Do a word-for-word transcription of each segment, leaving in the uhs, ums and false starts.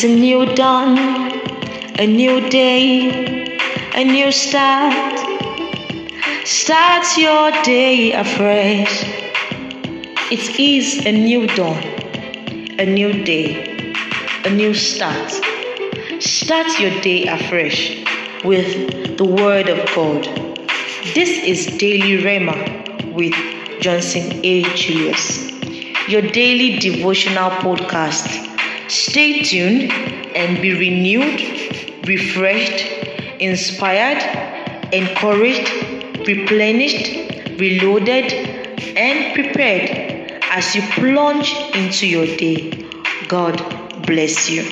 It's a new dawn, a new day, a new start. Start your day afresh. It is a new dawn, a new day, a new start. Start your day afresh with the Word of God. This is Daily Rhema with Johnson A. Julius, your daily devotional podcast. Stay tuned and be renewed, refreshed, inspired, encouraged, replenished, reloaded, and prepared as you plunge into your day. God bless you.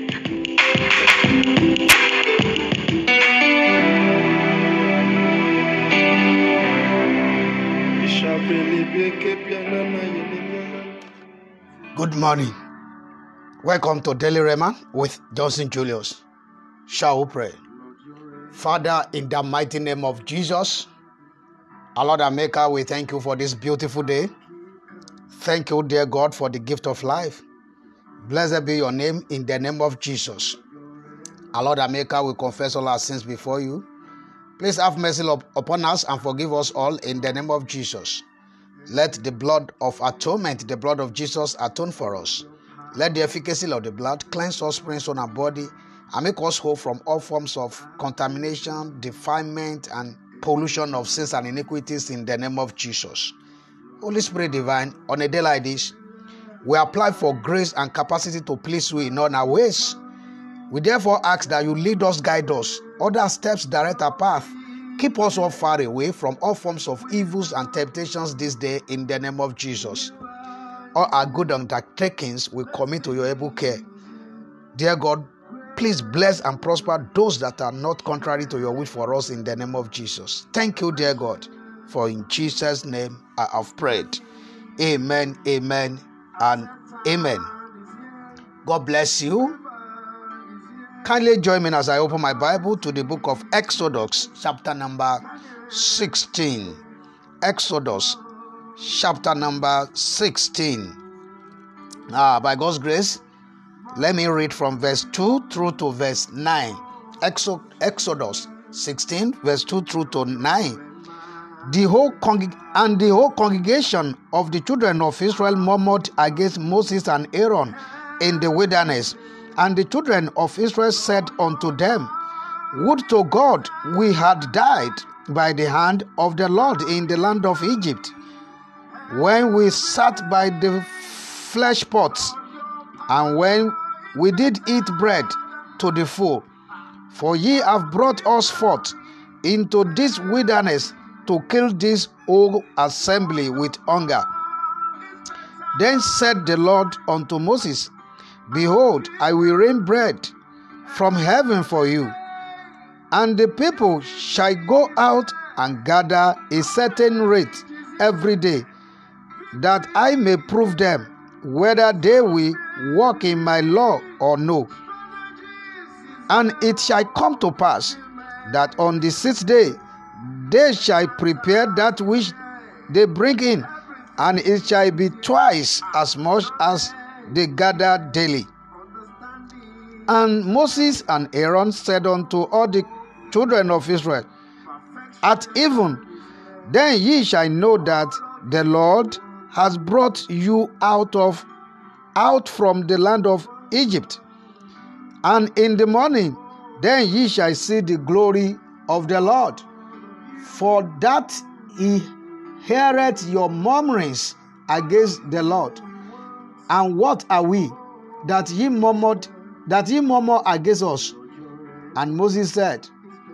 Good morning. Welcome to Daily Rhema with Johnson Julius. Shall we pray? Father, in the mighty name of Jesus, our Lord and Maker, we thank you for this beautiful day. Thank you, dear God, for the gift of life. Blessed be your name in the name of Jesus. Our Lord and Maker, we confess all our sins before you. Please have mercy upon us and forgive us all in the name of Jesus. Let the blood of atonement, the blood of Jesus, atone for us. Let the efficacy of the blood cleanse us, springs on our body, and make us whole from all forms of contamination, defilement, and pollution of sins and iniquities in the name of Jesus. Holy Spirit divine, on a day like this, we apply for grace and capacity to please you in all our ways. We therefore ask that you lead us, guide us, order steps, direct our path. Keep us all far away from all forms of evils and temptations this day in the name of Jesus. All our good undertakings we commit to your able care. Dear God, please bless and prosper those that are not contrary to your will for us in the name of Jesus. Thank you, dear God, for in Jesus' name I have prayed. Amen, amen, and amen. God bless you. Kindly join me as I open my Bible to the book of Exodus, chapter number sixteen. Exodus, chapter number sixteen. Ah, by God's grace, let me read from verse two through to verse nine. Exodus sixteen, verse two through to nine. The whole congreg- and the whole congregation of the children of Israel murmured against Moses and Aaron in the wilderness. And the children of Israel said unto them, Would to God we had died by the hand of the Lord in the land of Egypt, when we sat by the flesh pots, and when we did eat bread to the full. For ye have brought us forth into this wilderness to kill this whole assembly with hunger. Then said the Lord unto Moses, Behold, I will rain bread from heaven for you, and the people shall go out and gather a certain rate every day, that I may prove them whether they will walk in my law or no. And it shall come to pass that on the sixth day they shall prepare that which they bring in, and it shall be twice as much as they gather daily. And Moses and Aaron said unto all the children of Israel, At even, then ye shall know that the Lord has brought you out of out from the land of Egypt. And in the morning, then ye shall see the glory of the Lord. For that he heareth your murmurings against the Lord. And what are we, that ye murmured, that ye murmur against us? And Moses said,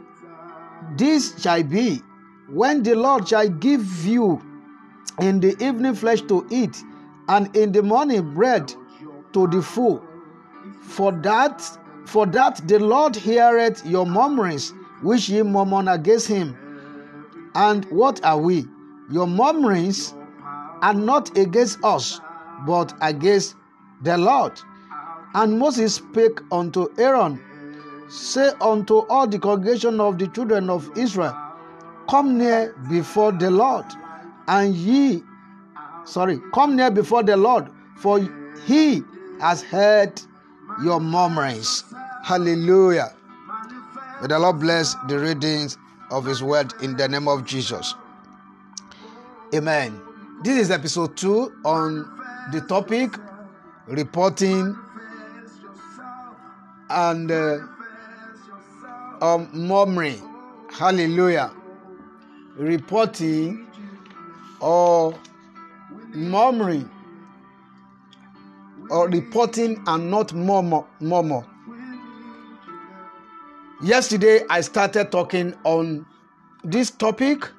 This shall be when the Lord shall give you in the evening flesh to eat, and in the morning bread to the full. For that, for that the Lord heareth your murmurings, which ye murmur against him. And what are we? Your murmurings are not against us, but against the Lord. And Moses spake unto Aaron, Say unto all the congregation of the children of Israel, Come near before the Lord, and ye, sorry, come near before the Lord, for he has heard your murmurings. Hallelujah. May the Lord bless the readings of His word in the name of Jesus. Amen. This is episode two on the topic reporting and uh, um, murmuring. Hallelujah. Reporting or murmuring, or reporting and not murmur. murmur. Yesterday I started talking on this topic.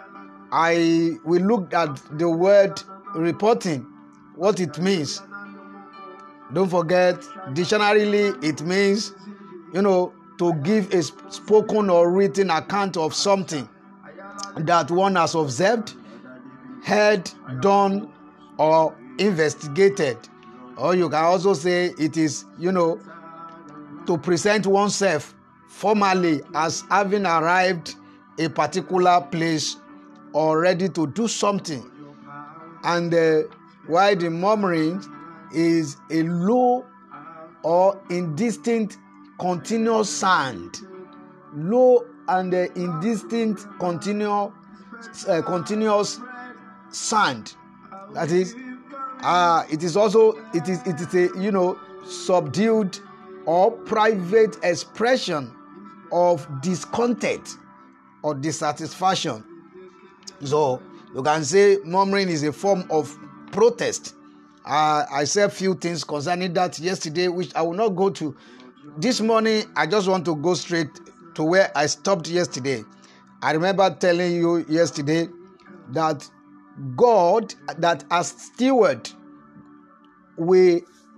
I we looked at the word reporting, what it means. Don't forget, dictionarily it means, you know, to give a spoken or written account of something that one has observed, heard, done, or investigated. Or you can also say it is, you know, to present oneself formally as having arrived a particular place or ready to do something. And uh, while the murmuring is a low or indistinct continuous sound, low and uh, indistinct continuous uh, continuous sound. That is, uh, it is also it is it is a you know subdued or private expression of discontent or dissatisfaction. So you can say murmuring is a form of protest. Uh, I said a few things concerning that yesterday, which I will not go to. This morning, I just want to go straight to where I stopped yesterday. I remember telling you yesterday that God, that as steward, we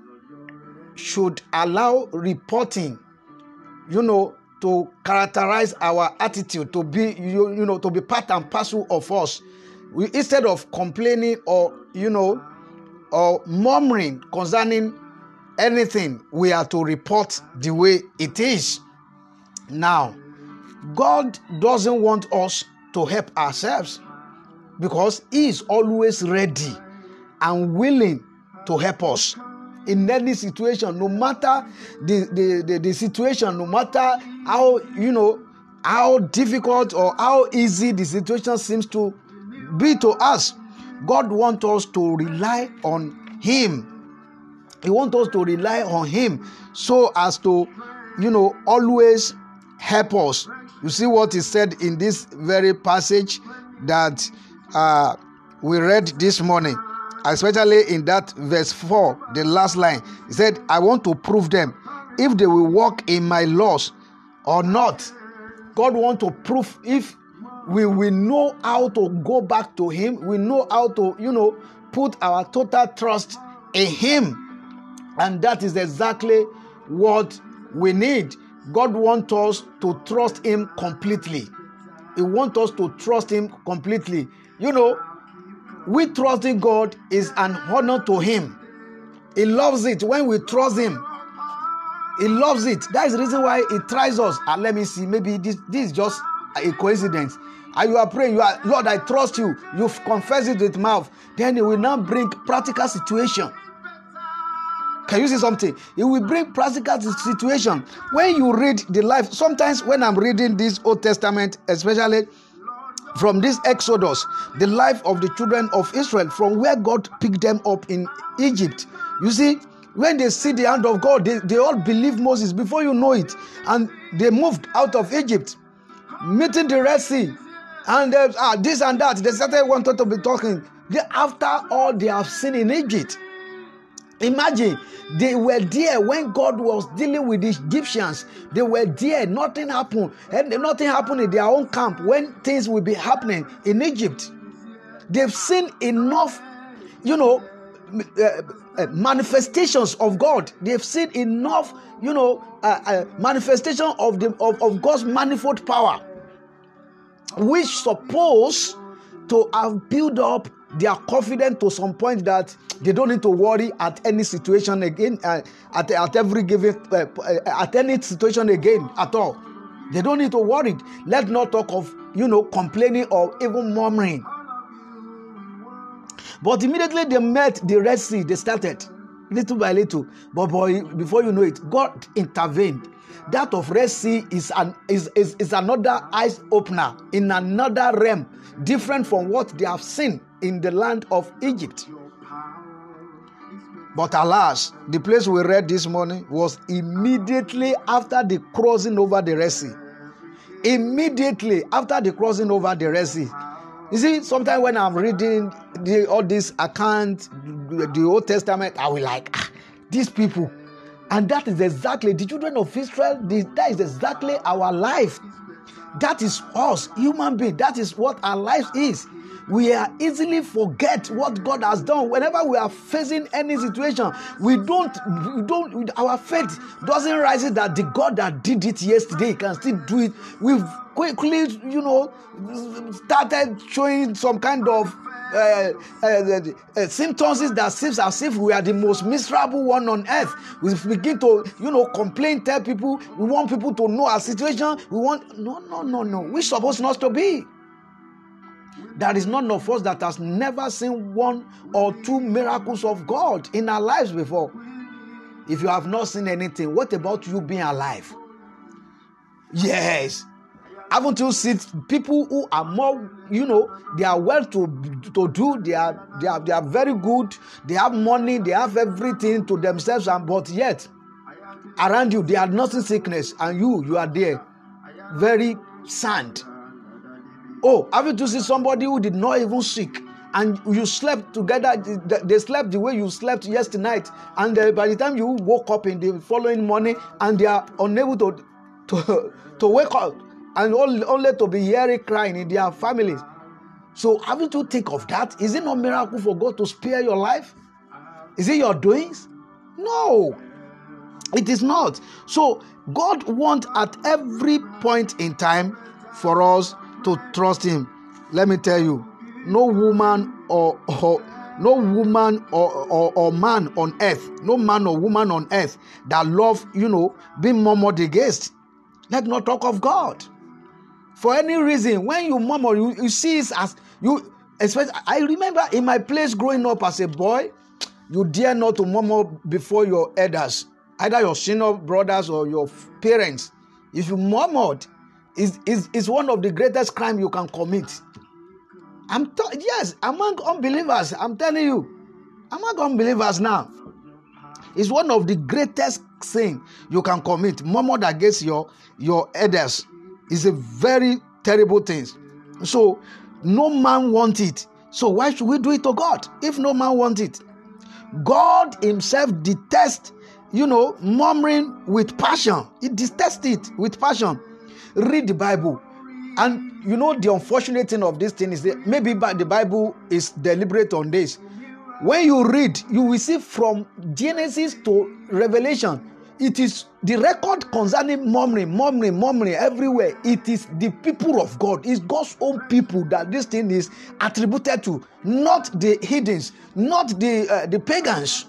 should allow reporting, you know, to characterize our attitude, to be, you, you know, to be part and parcel of us. We, instead of complaining or, you know, or murmuring concerning anything, we are to report the way it is. Now, God doesn't want us to help ourselves because He is always ready and willing to help us in any situation, no matter the, the, the, the situation, no matter how, you know, how difficult or how easy the situation seems to be to us. God wants us to rely on Him. He wants us to rely on Him so as to, you know, always help us. You see what He said in this very passage that uh, we read this morning, especially in that verse four, the last line. He said, I want to prove them if they will walk in my laws or not. God wants to prove if we will know how to go back to Him. We know how to, you know, put our total trust in Him. And that is exactly what we need. God wants us to trust Him completely. He wants us to trust Him completely. You know, we trusting God is an honor to Him. He loves it when we trust Him. He loves it. That is the reason why He tries us. And let me see, maybe this, this is just a coincidence. And you are praying, you are, Lord, I trust you. You've confessed it with mouth. Then He will now bring practical situation. Can you see something? It will bring practical situation. When you read the life, sometimes when I'm reading this Old Testament, especially from this Exodus, the life of the children of Israel, from where God picked them up in Egypt. You see, when they see the hand of God, they, they all believe Moses before you know it. And they moved out of Egypt, meeting the Red Sea. And uh, ah, this and that, they started wanting to be talking. They, after all they have seen in Egypt. Imagine, they were there when God was dealing with the Egyptians. They were there, nothing happened. And nothing happened in their own camp when things will be happening in Egypt. They've seen enough, you know, uh, uh, manifestations of God. They've seen enough, you know, uh, uh, manifestation of, the, of, of God's manifold power, which supposed to have built up their confidence to some point that they don't need to worry at any situation again, uh, at, at every given, uh, at any situation again at all. They don't need to worry. Let's not talk of, you know, complaining or even murmuring. But immediately they met the Red Sea, they started. little by little. But boy, before you know it, God intervened. That of Red Sea is an is, is, is another eyes opener in another realm, different from what they have seen in the land of Egypt. But alas, the place we read this morning was immediately after the crossing over the Red Sea. Immediately after the crossing over the Red Sea. You see, sometimes when I'm reading the, all these accounts, the Old Testament, I will like, ah, these people. And that is exactly, the children of Israel, that is exactly our life. That is us, human beings. That is what our life is. We are easily forget what God has done. Whenever we are facing any situation, we don't, we don't, our faith doesn't rise that the God that did it yesterday can still do it. We've quickly, you know, started showing some kind of uh, uh, uh, uh, symptoms that seems as if we are the most miserable one on earth. We begin to, you know, complain, tell people, we want people to know our situation. We want, no, no, no, no. We're supposed not to be. There is none of us that has never seen one or two miracles of God in our lives before. If you have not seen anything, what about you being alive? Yes. Haven't you seen people who are more, you know, they are well to, to do, they are, they are, they are very good, they have money, they have everything to themselves, and but yet, around you, they are nothing sickness, and you, you are there, very sound. Oh, haven't you seen somebody who did not even sick, and you slept together, they slept the way you slept yesterday night, and by the time you woke up in the following morning, and they are unable to, to, to wake up, and only to be hearing crying in their families. So haven't you think of that? Is it not a miracle for God to spare your life? Is it your doings? No, it is not. So God wants at every point in time for us to trust Him. Let me tell you, no woman or, or no woman or, or, or man on earth, no man or woman on earth that love, you know, being murmured against. Let's not talk of God. For any reason, when you murmur, you, you see it as you. Especially, I remember in my place growing up as a boy, you dare not to murmur before your elders, either your senior brothers or your parents. If you murmured, is is is one of the greatest crimes you can commit. I'm t- yes, among unbelievers, I'm telling you, among unbelievers now, it's one of the greatest sin you can commit. Murmur against your your elders is a very terrible thing. So no man wants it. So why should we do it to God if no man wants it? God Himself detests, you know, murmuring with passion. He detests it with passion. Read the Bible. And you know the unfortunate thing of this thing is that maybe the Bible is deliberate on this. When you read, you will see from Genesis to Revelation, it is the record concerning murmuring, murmuring, murmuring everywhere. It is the people of God. It's God's own people that this thing is attributed to, not the heathens, not the uh, the pagans.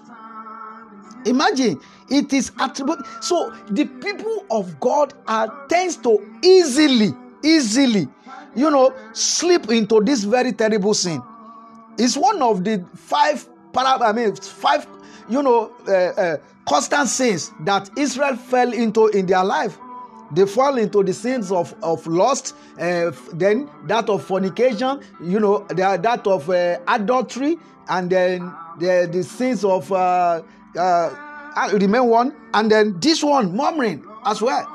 Imagine, it is attributed. So the people of God are tends to easily, easily, you know, slip into this very terrible sin. It's one of the five, I mean, five, you know, uh, uh, constant sins that Israel fell into in their life. They fall into the sins of, of lust, uh, then that of fornication, you know, that of uh, adultery, and then the, the sins of, uh, uh, I remember one, and then this one, murmuring as well.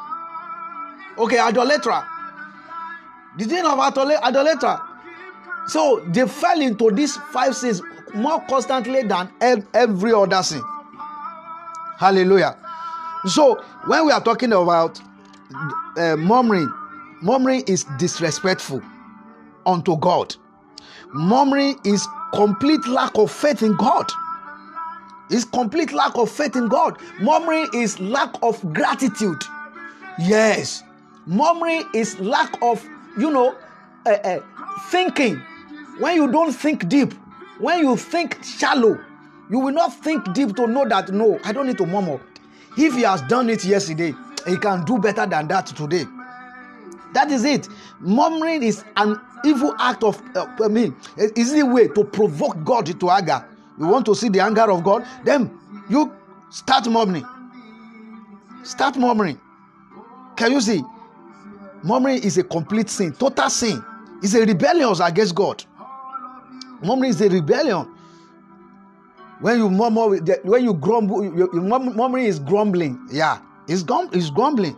Okay, idolatry. The thing of idolatry. So they fell into these five sins more constantly than every other sin. Hallelujah. So when we are talking about uh, murmuring, murmuring is disrespectful unto God. Murmuring is complete lack of faith in God. It's complete lack of faith in God. Murmuring is lack of gratitude. Yes. Murmuring is lack of, you know, uh, uh, thinking. When you don't think deep, when you think shallow, you will not think deep to know that, no, I don't need to murmur. If he has done it yesterday, he can do better than that today. That is it. Murmuring is an evil act of, uh, I mean, an easy way to provoke God to anger. You want to see the anger of God? Then You start murmuring. Start murmuring. Can you see? Murmuring is a complete sin, total sin. It's a rebellion against God. Murmuring is a rebellion. When you murmur, when you grumble, you, you, murmuring is grumbling. Yeah, it's, gum, it's grumbling.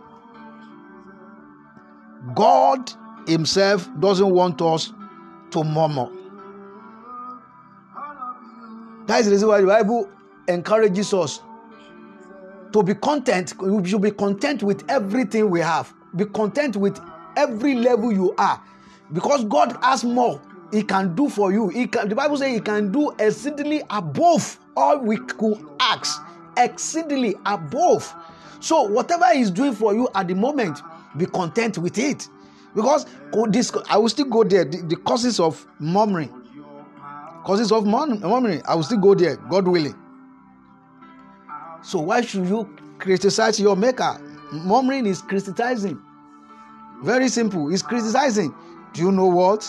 God himself doesn't want us to murmur. That is the reason why the Bible encourages us to be content. We should be content with everything we have. Be content with every level you are. Because God has more he can do for you. He can, the Bible says he can do exceedingly above all we could ask. Exceedingly above. So whatever he's doing for you at the moment, be content with it. Because this, I will still go there. The, the causes of murmuring. Causes of murmuring. I will still go there, God willing. So why should you criticize your maker? Murmuring is criticizing. Very simple. It's criticizing. Do you know what?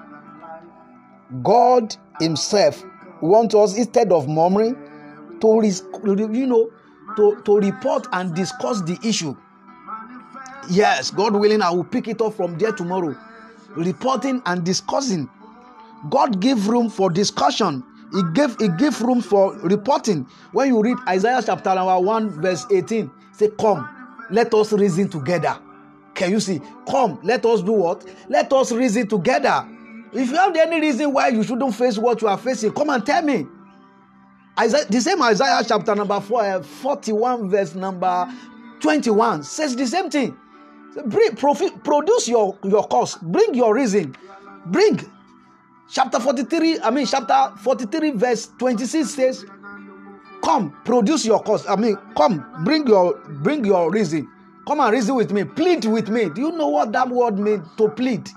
God himself wants us, instead of murmuring, to you know to, to report and discuss the issue. Yes, God willing, I will pick it up from there tomorrow. Reporting and discussing. God gave room for discussion. He gave, he gave room for reporting. When you read Isaiah chapter number one, verse eighteen, say, come, let us reason together. Can you see? Come, let us do what? Let us reason together. If you have any reason why you shouldn't face what you are facing, come and tell me. Isaiah, the same Isaiah chapter number four, forty-one, verse number twenty-one says the same thing. Bring, profit, produce your, your cause. Bring your reason. Bring. Chapter forty-three, I mean chapter forty-three, verse twenty-six says, come, produce your cause. I mean, come, bring your bring your reason. Come and reason with me. Plead with me. Do you know what that word means? To plead.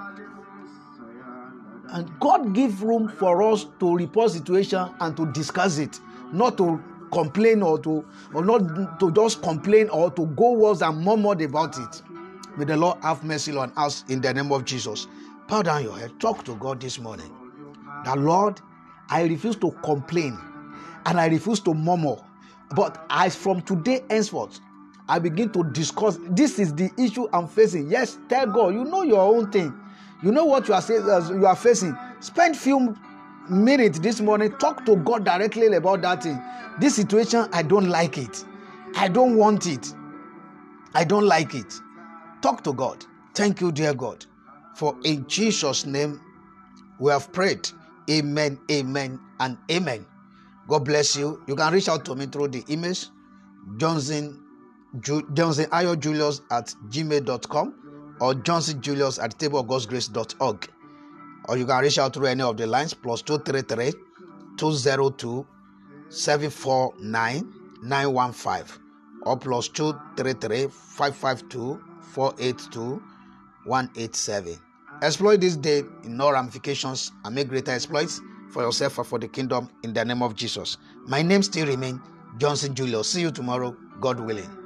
And God gives room for us to report situation and to discuss it, not to complain or to or not to just complain or to go worse and murmur about it. May the Lord have mercy on us in the name of Jesus. Bow down your head. Talk to God this morning. The Lord, I refuse to complain and I refuse to murmur. But as from today henceforth, I begin to discuss. This is the issue I'm facing. Yes, tell God. You know your own thing. You know what you are saying, you are facing. Spend few minutes this morning. Talk to God directly about that thing. This situation, I don't like it. I don't want it. I don't like it. Talk to God. Thank you, dear God. For in Jesus' name we have prayed. Amen, amen, and amen. God bless you. You can reach out to me through the emails Johnson, Ju, Johnson Ayo Julius at gmail dot com or Johnson Julius at table of God's grace dot org. Or you can reach out through any of the lines plus two three three, two zero two, seven four nine, nine one five or plus two three three, five five two, four eight two, one eight seven. Exploit this day in all ramifications and make greater exploits for yourself and for the kingdom in the name of Jesus. My name still remains Johnson Julius. See you tomorrow, God willing.